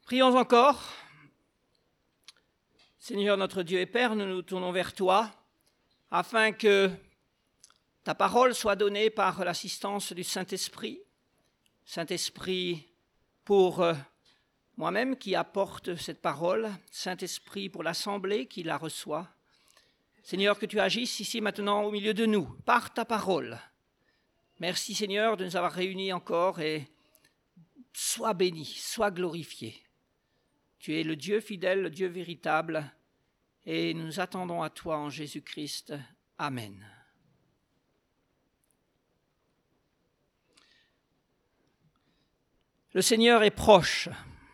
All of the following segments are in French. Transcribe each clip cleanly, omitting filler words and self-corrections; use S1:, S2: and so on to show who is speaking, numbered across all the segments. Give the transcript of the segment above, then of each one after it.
S1: Prions encore. Seigneur notre Dieu et Père, nous nous tournons vers toi afin que ta parole soit donnée par l'assistance du Saint-Esprit. Saint-Esprit pour moi-même qui apporte cette parole, Saint-Esprit pour l'Assemblée qui la reçoit. Seigneur, que tu agisses ici maintenant au milieu de nous, par ta parole. Merci Seigneur de nous avoir réunis encore et sois béni, sois glorifié. Tu es le Dieu fidèle, le Dieu véritable, et nous nous attendons à toi en Jésus-Christ. Amen. Le Seigneur est proche.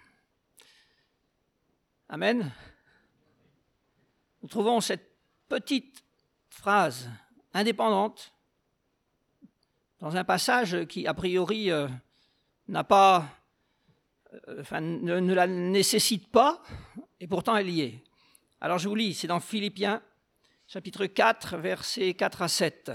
S1: Amen. Nous trouvons cette petite phrase indépendante dans un passage qui, a priori, n'a pas, ne la nécessite pas, et pourtant elle y est. Alors je vous lis, c'est dans Philippiens, chapitre 4, versets 4 à 7.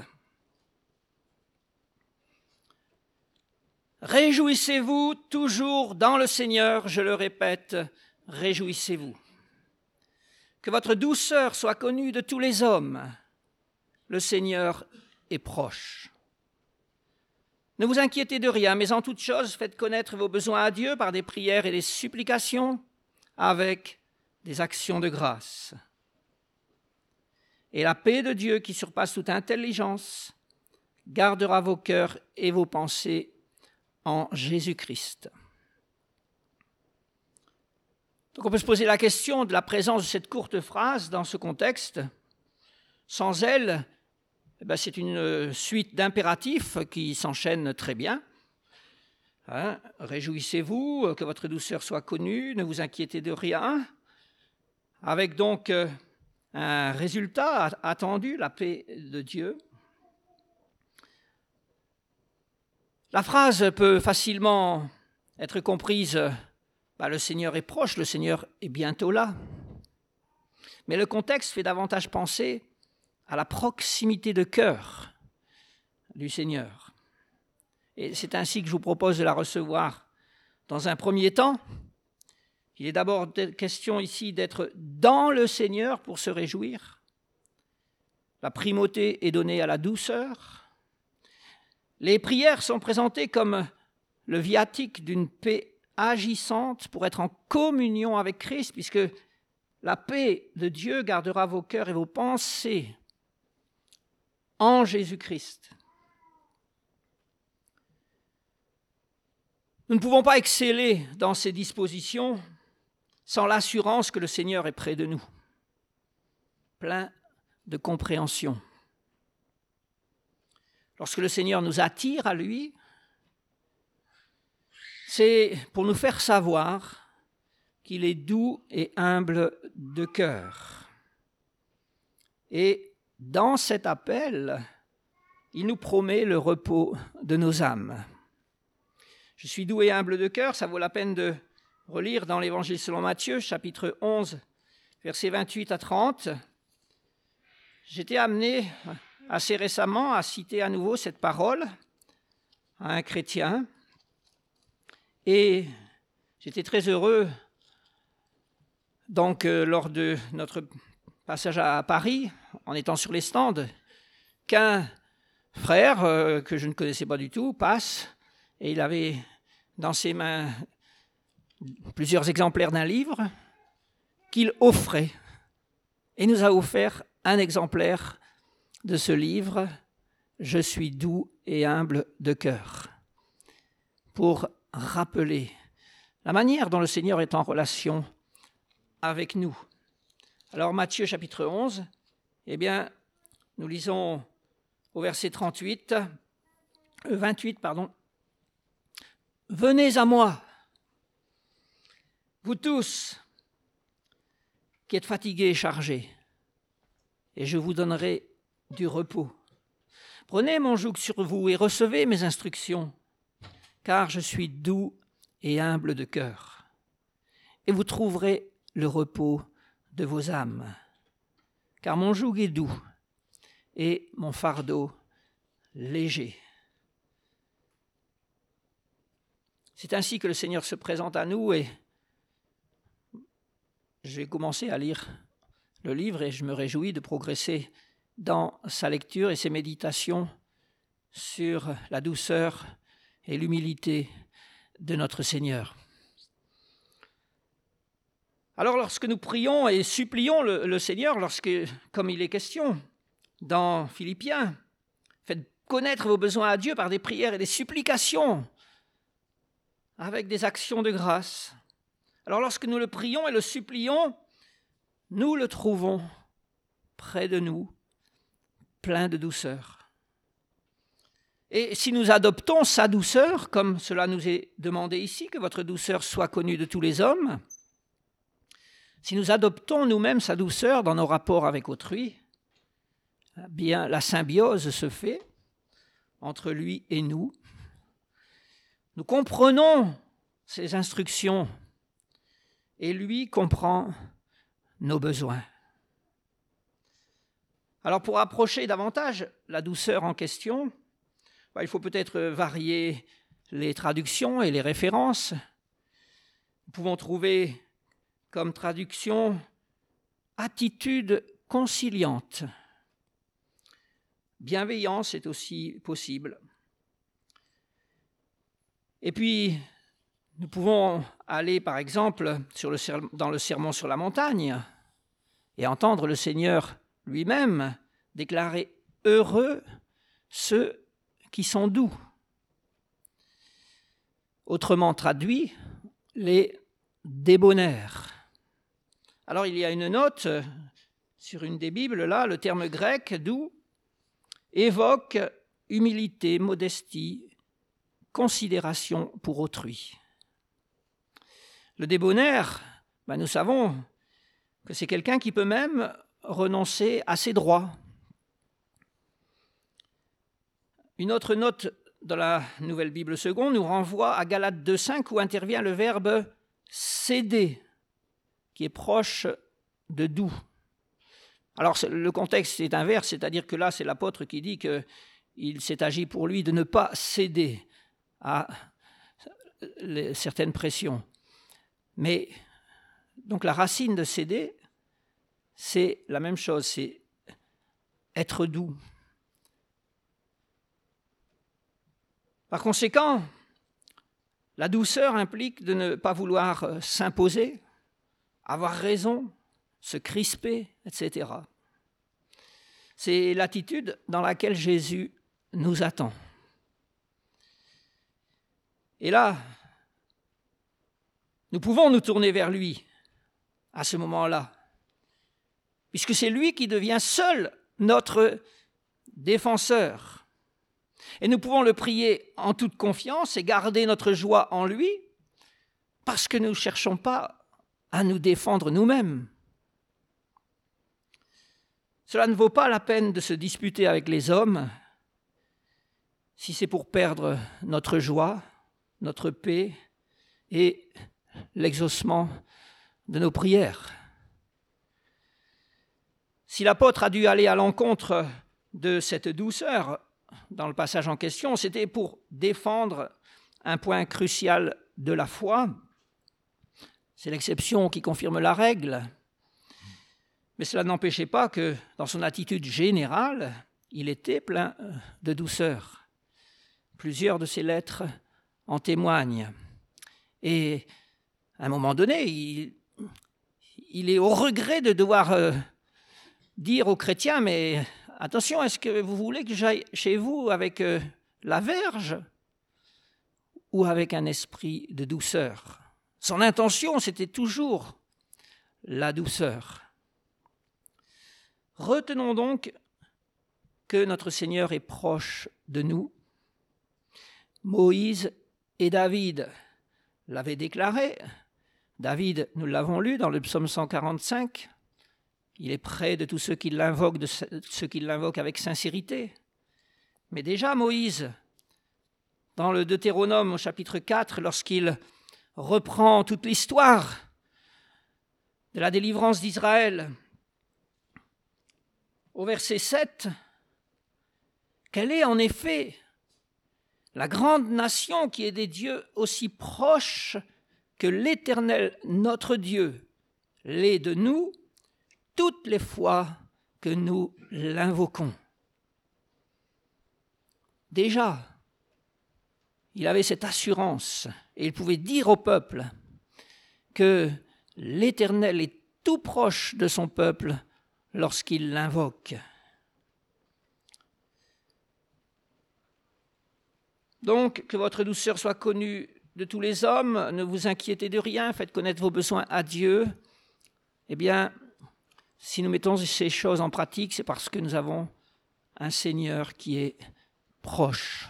S1: « Réjouissez-vous toujours dans le Seigneur, je le répète, réjouissez-vous. Que votre douceur soit connue de tous les hommes. Le Seigneur est proche. Ne vous inquiétez de rien, mais en toute chose, faites connaître vos besoins à Dieu par des prières et des supplications, avec des actions de grâce. Et la paix de Dieu, qui surpasse toute intelligence, gardera vos cœurs et vos pensées en Jésus-Christ. » Donc on peut se poser la question de la présence de cette courte phrase dans ce contexte. Sans elle, c'est une suite d'impératifs qui s'enchaînent très bien. Réjouissez-vous, que votre douceur soit connue, ne vous inquiétez de rien. Avec donc un résultat attendu, la paix de Dieu. La phrase peut facilement être comprise, le Seigneur est proche, le Seigneur est bientôt là. Mais le contexte fait davantage penser à la proximité de cœur du Seigneur. Et c'est ainsi que je vous propose de la recevoir dans un premier temps. Il est d'abord question ici d'être dans le Seigneur pour se réjouir. La primauté est donnée à la douceur. Les prières sont présentées comme le viatique d'une paix agissante pour être en communion avec Christ, puisque la paix de Dieu gardera vos cœurs et vos pensées en Jésus-Christ. Nous ne pouvons pas exceller dans ces dispositions sans l'assurance que le Seigneur est près de nous, plein de compréhension. Lorsque le Seigneur nous attire à lui, c'est pour nous faire savoir qu'il est doux et humble de cœur. Et dans cet appel, il nous promet le repos de nos âmes. Je suis doux et humble de cœur, ça vaut la peine de relire dans l'Évangile selon Matthieu, chapitre 11, versets 28 à 30. J'étais amené assez récemment à citer à nouveau cette parole à un chrétien et j'étais très heureux donc lors de notre passage à Paris, en étant sur les stands, qu'un frère que je ne connaissais pas du tout passe et il avait dans ses mains plusieurs exemplaires d'un livre qu'il offrait et nous a offert un exemplaire de ce livre « Je suis doux et humble de cœur » pour rappeler la manière dont le Seigneur est en relation avec nous. Alors Matthieu chapitre 11, nous lisons au verset 28, « Venez à moi, vous tous qui êtes fatigués et chargés, et je vous donnerai du repos. Prenez mon joug sur vous et recevez mes instructions, car je suis doux et humble de cœur, et vous trouverez le repos de vos âmes. Car mon joug est doux et mon fardeau léger. » C'est ainsi que le Seigneur se présente à nous et j'ai commencé à lire le livre et je me réjouis de progresser dans sa lecture et ses méditations sur la douceur et l'humilité de notre Seigneur. Alors lorsque nous prions et supplions le Seigneur, comme il est question dans Philippiens, faites connaître vos besoins à Dieu par des prières et des supplications, avec des actions de grâce. Alors lorsque nous le prions et le supplions, nous le trouvons près de nous, plein de douceur. Et si nous adoptons sa douceur, comme cela nous est demandé ici, que votre douceur soit connue de tous les hommes, si nous adoptons nous-mêmes sa douceur dans nos rapports avec autrui, bien la symbiose se fait entre lui et nous. Nous comprenons ses instructions et lui comprend nos besoins. Alors pour approcher davantage la douceur en question, il faut peut-être varier les traductions et les références. Nous pouvons trouver comme traduction « attitude conciliante ». Bienveillance est aussi possible. Et puis, nous pouvons aller, par exemple, dans le Sermon sur la montagne et entendre le Seigneur lui-même déclarer « heureux ceux qui sont doux ». Autrement traduit, les débonnaires. Alors, il y a une note sur une des Bibles, là, le terme grec « doux » évoque humilité, modestie, considération pour autrui. Le débonnaire, nous savons que c'est quelqu'un qui peut même renoncer à ses droits. Une autre note dans la Nouvelle Bible seconde nous renvoie à Galates 2,5 où intervient le verbe « céder » qui est proche de « doux ». Alors le contexte est inverse, c'est-à-dire que là c'est l'apôtre qui dit qu'il s'est agi pour lui de ne pas céder à certaines pressions. Mais donc la racine de céder, c'est la même chose, c'est être doux. Par conséquent, la douceur implique de ne pas vouloir s'imposer, avoir raison, se crisper, etc. C'est l'attitude dans laquelle Jésus nous attend. Et là, nous pouvons nous tourner vers lui à ce moment-là, puisque c'est lui qui devient seul notre défenseur. Et nous pouvons le prier en toute confiance et garder notre joie en lui, parce que nous ne cherchons pas à nous défendre nous-mêmes. Cela ne vaut pas la peine de se disputer avec les hommes si c'est pour perdre notre joie, notre paix et l'exaucement de nos prières. Si l'apôtre a dû aller à l'encontre de cette douceur dans le passage en question, c'était pour défendre un point crucial de la foi. C'est l'exception qui confirme la règle. Mais cela n'empêchait pas que, dans son attitude générale, il était plein de douceur. Plusieurs de ses lettres en témoignent. Et à un moment donné, il est au regret de devoir dire aux chrétiens, mais attention, est-ce que vous voulez que j'aille chez vous avec la verge ou avec un esprit de douceur ? Son intention, c'était toujours la douceur. Retenons donc que notre Seigneur est proche de nous. Moïse et David l'avaient déclaré. David, nous l'avons lu dans le psaume 145, il est près de tous ceux qui l'invoquent avec sincérité. Mais déjà Moïse, dans le Deutéronome au chapitre 4, lorsqu'il reprend toute l'histoire de la délivrance d'Israël, au verset 7, quelle est en effet la grande nation qui est des dieux aussi proches que l'Éternel, notre Dieu, l'est de nous toutes les fois que nous l'invoquons. Déjà, il avait cette assurance et il pouvait dire au peuple que l'Éternel est tout proche de son peuple lorsqu'il l'invoque. Donc, que votre douceur soit connue de tous les hommes, ne vous inquiétez de rien, faites connaître vos besoins à Dieu. Eh bien, si nous mettons ces choses en pratique, c'est parce que nous avons un Seigneur qui est proche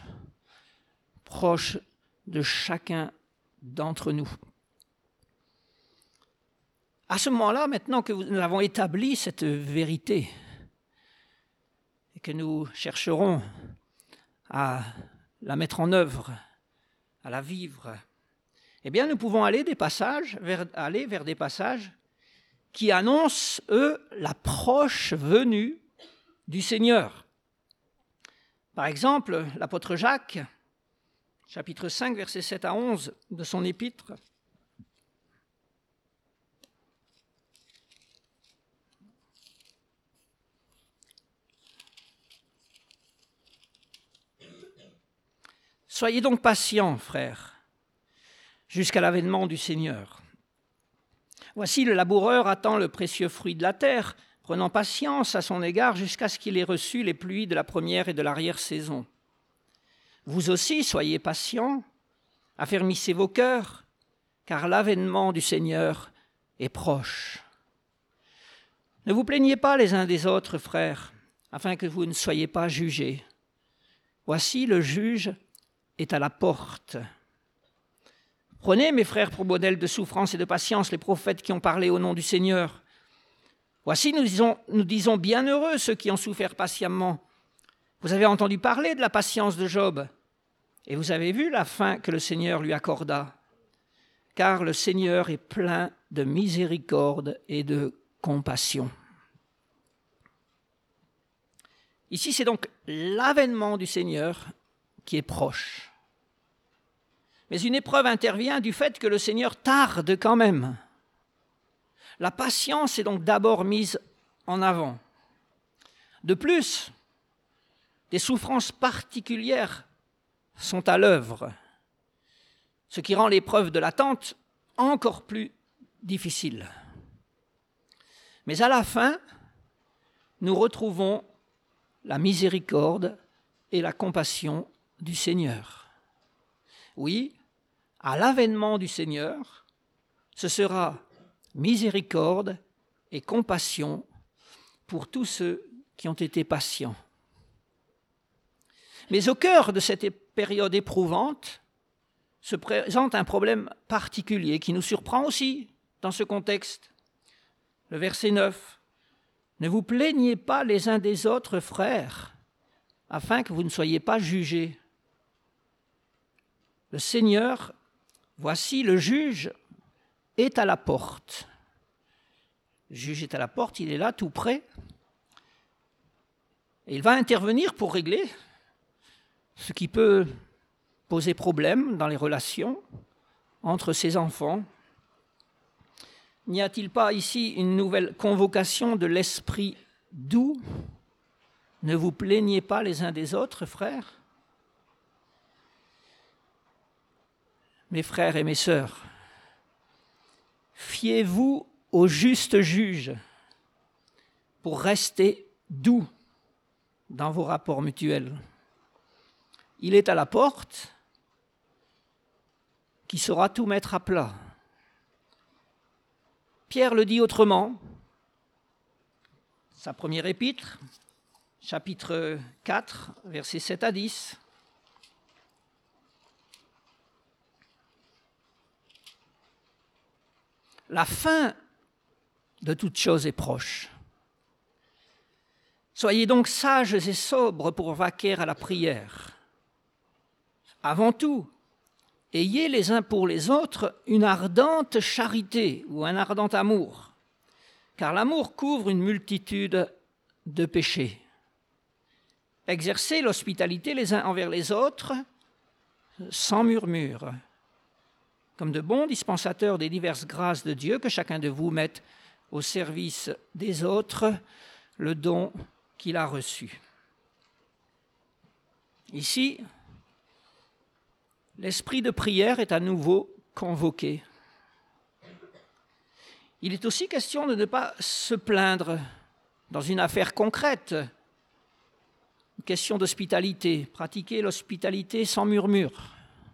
S1: de chacun d'entre nous. À ce moment-là, maintenant que nous avons établi cette vérité et que nous chercherons à la mettre en œuvre, à la vivre, eh bien, nous pouvons aller vers des passages qui annoncent, eux, la proche venue du Seigneur. Par exemple, l'apôtre Jacques, chapitre 5, versets 7 à 11 de son épître. Soyez donc patients, frères, jusqu'à l'avènement du Seigneur. Voici, le laboureur attend le précieux fruit de la terre, prenant patience à son égard jusqu'à ce qu'il ait reçu les pluies de la première et de l'arrière-saison. Vous aussi, soyez patients, affermissez vos cœurs, car l'avènement du Seigneur est proche. Ne vous plaignez pas les uns des autres, frères, afin que vous ne soyez pas jugés. Voici, le juge est à la porte. Prenez, mes frères, pour modèle de souffrance et de patience les prophètes qui ont parlé au nom du Seigneur. Voici, nous disons bienheureux ceux qui ont souffert patiemment. Vous avez entendu parler de la patience de Job, et vous avez vu la fin que le Seigneur lui accorda. Car le Seigneur est plein de miséricorde et de compassion. Ici, c'est donc l'avènement du Seigneur qui est proche. Mais une épreuve intervient du fait que le Seigneur tarde quand même. La patience est donc d'abord mise en avant. De plus, des souffrances particulières sont à l'œuvre, ce qui rend l'épreuve de l'attente encore plus difficile. Mais à la fin, nous retrouvons la miséricorde et la compassion du Seigneur. Oui, à l'avènement du Seigneur, ce sera miséricorde et compassion pour tous ceux qui ont été patients. Mais au cœur de cette période éprouvante se présente un problème particulier qui nous surprend aussi dans ce contexte. Le verset 9. « Ne vous plaignez pas les uns des autres, frères, afin que vous ne soyez pas jugés. Le Seigneur, voici le juge, est à la porte. » Le juge est à la porte, il est là tout près. Et il va intervenir pour régler ce qui peut poser problème dans les relations entre ses enfants. N'y a-t-il pas ici une nouvelle convocation de l'esprit doux ? Ne vous plaignez pas les uns des autres, frères. Mes frères et mes sœurs, fiez-vous au juste juge pour rester doux dans vos rapports mutuels. Il est à la porte qui saura tout mettre à plat. Pierre le dit autrement, sa première épître, chapitre 4, versets 7 à 10. La fin de toute chose est proche. Soyez donc sages et sobres pour vaquer à la prière. Avant tout, ayez les uns pour les autres une ardente charité ou un ardent amour, car l'amour couvre une multitude de péchés. Exercez l'hospitalité les uns envers les autres sans murmure, comme de bons dispensateurs des diverses grâces de Dieu, que chacun de vous mette au service des autres le don qu'il a reçu. Ici, l'esprit de prière est à nouveau convoqué. Il est aussi question de ne pas se plaindre dans une affaire concrète, une question d'hospitalité, pratiquer l'hospitalité sans murmure.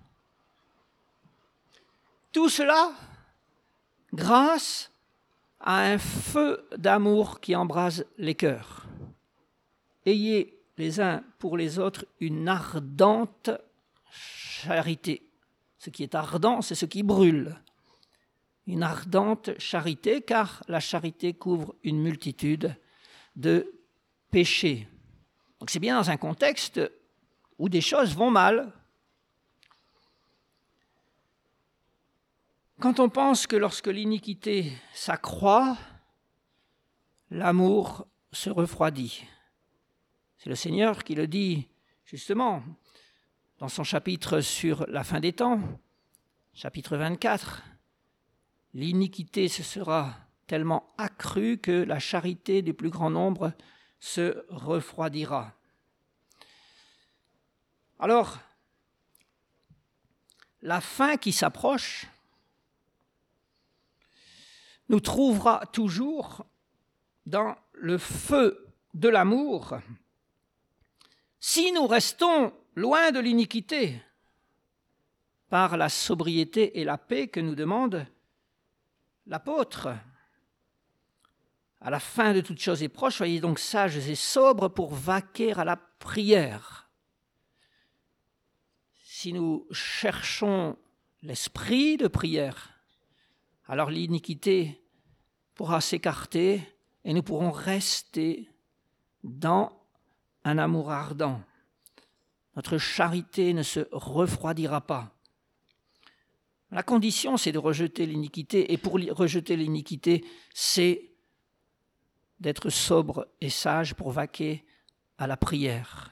S1: Tout cela grâce à un feu d'amour qui embrase les cœurs. Ayez les uns pour les autres une ardente charité. Ce qui est ardent, c'est ce qui brûle. Une ardente charité, car la charité couvre une multitude de péchés. Donc c'est bien dans un contexte où des choses vont mal. Quand on pense que lorsque l'iniquité s'accroît, l'amour se refroidit. C'est le Seigneur qui le dit justement dans son chapitre sur la fin des temps, chapitre 24. L'iniquité se sera tellement accrue que la charité du plus grand nombre se refroidira. Alors, la fin qui s'approche nous trouvera toujours dans le feu de l'amour si nous restons loin de l'iniquité par la sobriété et la paix que nous demande l'apôtre. À la fin de toute chose est proche, soyez donc sages et sobres pour vaquer à la prière. Si nous cherchons l'esprit de prière, alors l'iniquité pourra s'écarter et nous pourrons rester dans un amour ardent. Notre charité ne se refroidira pas. La condition, c'est de rejeter l'iniquité, et pour rejeter l'iniquité, c'est d'être sobre et sage pour vaquer à la prière.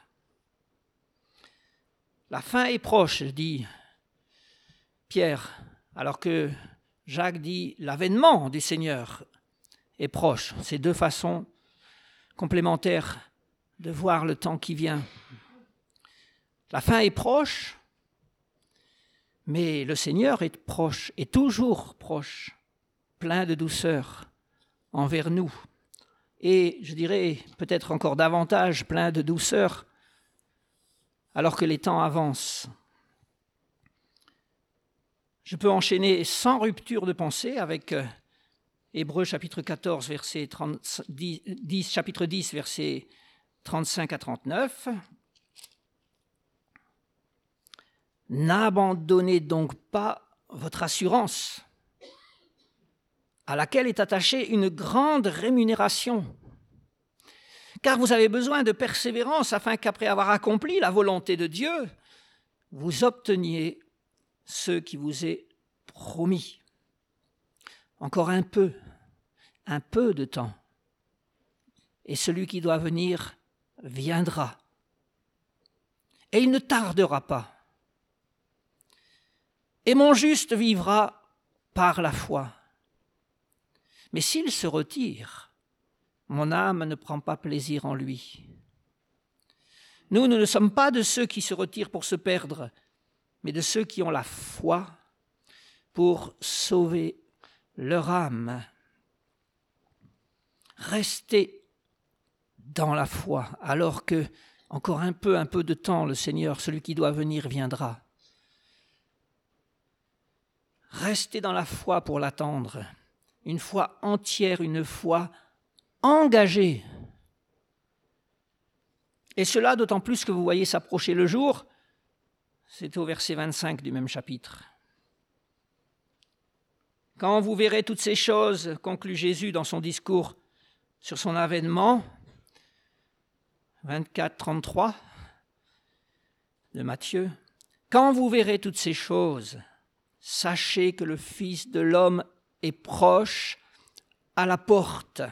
S1: La fin est proche, dit Pierre, alors que Jacques dit l'avènement du Seigneur est proche. C'est deux façons complémentaires de voir le temps qui vient. La fin est proche, mais le Seigneur est proche, est toujours proche, plein de douceur envers nous. Et je dirais peut-être encore davantage plein de douceur alors que les temps avancent. Je peux enchaîner sans rupture de pensée avec Hébreux chapitre 14, verset 10, chapitre 10, versets 35 à 39. N'abandonnez donc pas votre assurance, à laquelle est attachée une grande rémunération, car vous avez besoin de persévérance afin qu'après avoir accompli la volonté de Dieu, vous obteniez ce qui vous est promis. Encore un peu de temps, et celui qui doit venir viendra, et il ne tardera pas. Et mon juste vivra par la foi. Mais s'il se retire, mon âme ne prend pas plaisir en lui. Nous ne sommes pas de ceux qui se retirent pour se perdre, mais de ceux qui ont la foi pour sauver leur âme. Restez dans la foi, alors que, encore un peu de temps, le Seigneur, celui qui doit venir, viendra. Restez dans la foi pour l'attendre, une foi entière, une foi engagée. Et cela d'autant plus que vous voyez s'approcher le jour, c'est au verset 25 du même chapitre. Quand vous verrez toutes ces choses, conclut Jésus dans son discours sur son avènement, 24-33 de Matthieu, quand vous verrez toutes ces choses, sachez que le Fils de l'homme est proche à la porte.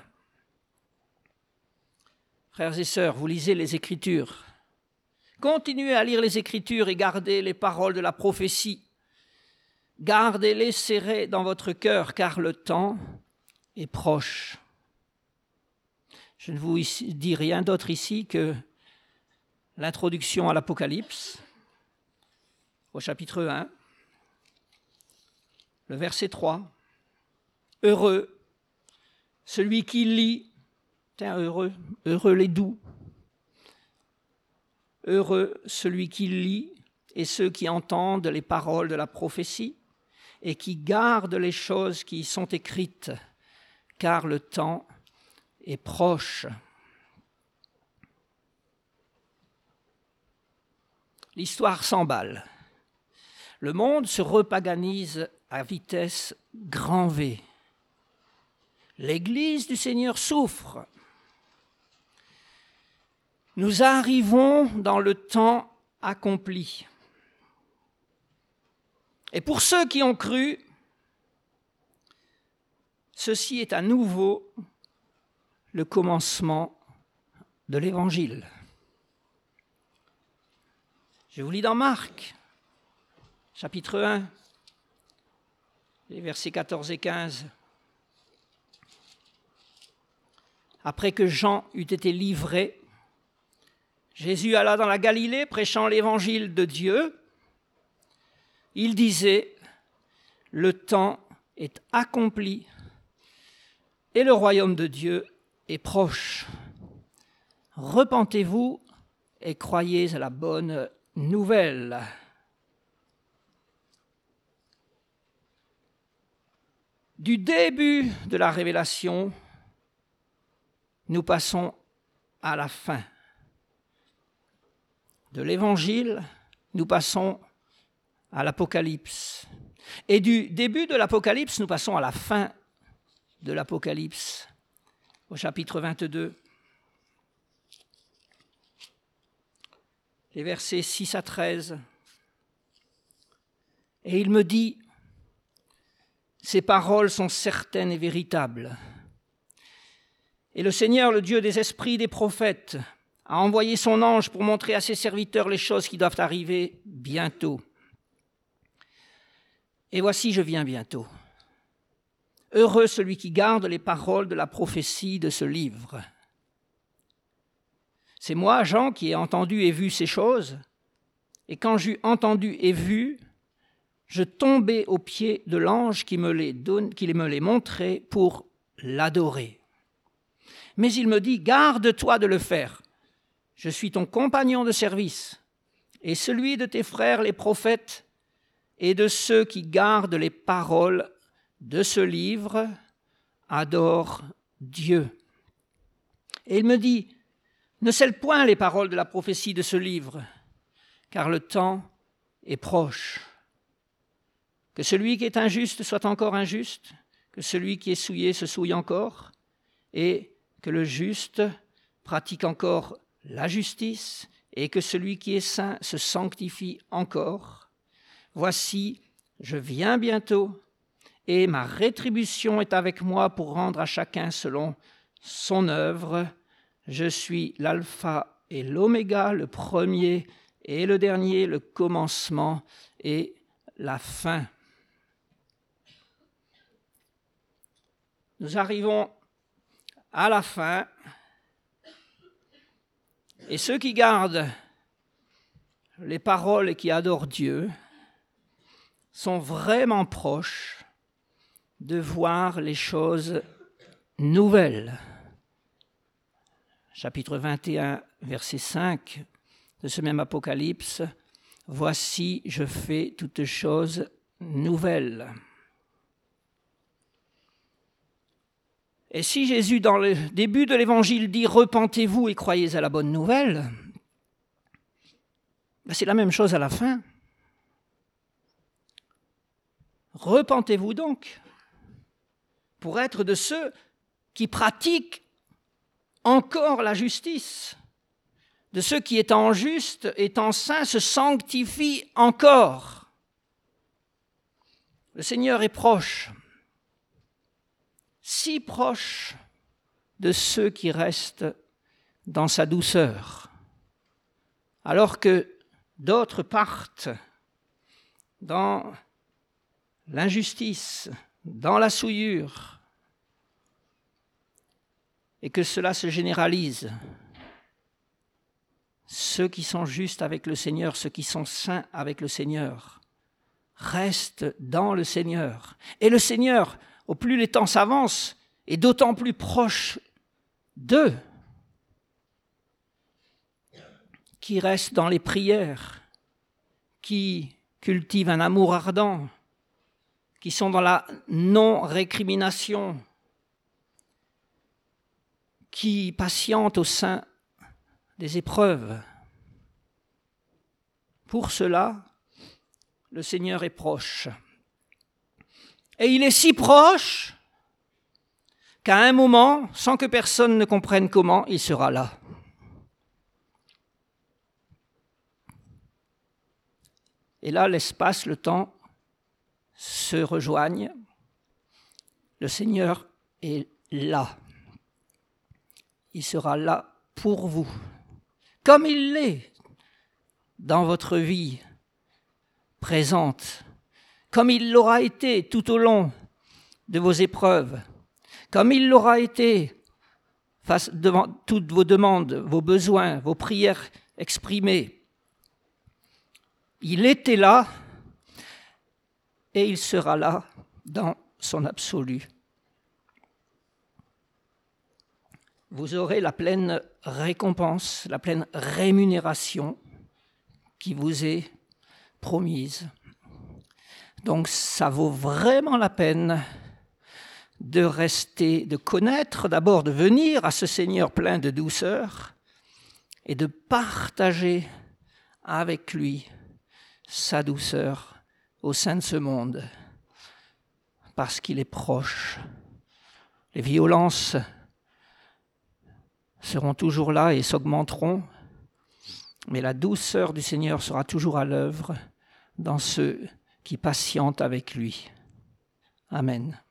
S1: Frères et sœurs, vous lisez les Écritures. Continuez à lire les Écritures et gardez les paroles de la prophétie. Gardez-les serrées dans votre cœur, car le temps est proche. Je ne vous dis rien d'autre ici que l'introduction à l'Apocalypse, au chapitre 1, le verset 3. Heureux celui qui lit, heureux les doux, heureux celui qui lit et ceux qui entendent les paroles de la prophétie et qui gardent les choses qui y sont écrites, car le temps est proche. L'histoire s'emballe. Le monde se repaganise à vitesse grand V. L'Église du Seigneur souffre. Nous arrivons dans le temps accompli. Et pour ceux qui ont cru, ceci est à nouveau le commencement de l'Évangile. Je vous lis dans Marc, chapitre 1, les versets 14 et 15. Après que Jean eut été livré, Jésus alla dans la Galilée prêchant l'Évangile de Dieu. Il disait, « Le temps est accompli et le royaume de Dieu est proche. Repentez-vous et croyez à la bonne nouvelle. » Du début de la révélation, nous passons à la fin. De l'Évangile, nous passons à l'Apocalypse. Et du début de l'Apocalypse, nous passons à la fin de l'Apocalypse, au chapitre 22. Les versets 6 à 13. Et il me dit, ces paroles sont certaines et véritables. Et le Seigneur, le Dieu des esprits des prophètes, a envoyé son ange pour montrer à ses serviteurs les choses qui doivent arriver bientôt. Et voici, je viens bientôt. Heureux celui qui garde les paroles de la prophétie de ce livre. C'est moi, Jean, qui ai entendu et vu ces choses, et quand j'eus entendu et vu, je tombai aux pieds de l'ange qui me les montrait pour l'adorer. Mais il me dit, garde-toi de le faire. Je suis ton compagnon de service et celui de tes frères les prophètes et de ceux qui gardent les paroles de ce livre, adore Dieu. Et il me dit, ne scelle point les paroles de la prophétie de ce livre, car le temps est proche. Que celui qui est injuste soit encore injuste, que celui qui est souillé se souille encore, et que le juste pratique encore la justice, et que celui qui est saint se sanctifie encore. Voici, je viens bientôt, et ma rétribution est avec moi pour rendre à chacun selon son œuvre. Je suis l'alpha et l'oméga, le premier et le dernier, le commencement et la fin. Nous arrivons à la fin, et ceux qui gardent les paroles et qui adorent Dieu sont vraiment proches de voir les choses nouvelles. Chapitre 21, verset 5 de ce même Apocalypse, « Voici, je fais toutes choses nouvelles. » Et si Jésus, dans le début de l'Évangile, dit « Repentez-vous et croyez à la bonne nouvelle », c'est la même chose à la fin. Repentez-vous donc pour être de ceux qui pratiquent encore la justice, de ceux qui, étant justes, étant saints, se sanctifient encore. Le Seigneur est proche, si proche de ceux qui restent dans sa douceur, alors que d'autres partent dans l'injustice, dans la souillure, et que cela se généralise. Ceux qui sont justes avec le Seigneur, ceux qui sont saints avec le Seigneur, restent dans le Seigneur. Et le Seigneur, au plus les temps s'avancent, est d'autant plus proche d'eux, qui restent dans les prières, qui cultivent un amour ardent, qui sont dans la non-récrimination, qui patientent au sein des épreuves. Pour cela, le Seigneur est proche. Et il est si proche qu'à un moment, sans que personne ne comprenne comment, il sera là. Et là, l'espace, le temps se rejoignent. Le Seigneur est là. Il sera là pour vous, comme il l'est dans votre vie présente, comme il l'aura été tout au long de vos épreuves, comme il l'aura été face devant toutes vos demandes, vos besoins, vos prières exprimées. Il était là et il sera là dans son absolu. Vous aurez la pleine récompense, la pleine rémunération qui vous est promise. Donc ça vaut vraiment la peine de rester, de connaître, d'abord de venir à ce Seigneur plein de douceur et de partager avec lui sa douceur au sein de ce monde, parce qu'il est proche. Les violences seront toujours là et s'augmenteront, mais la douceur du Seigneur sera toujours à l'œuvre dans ceux qui patientent avec lui. Amen.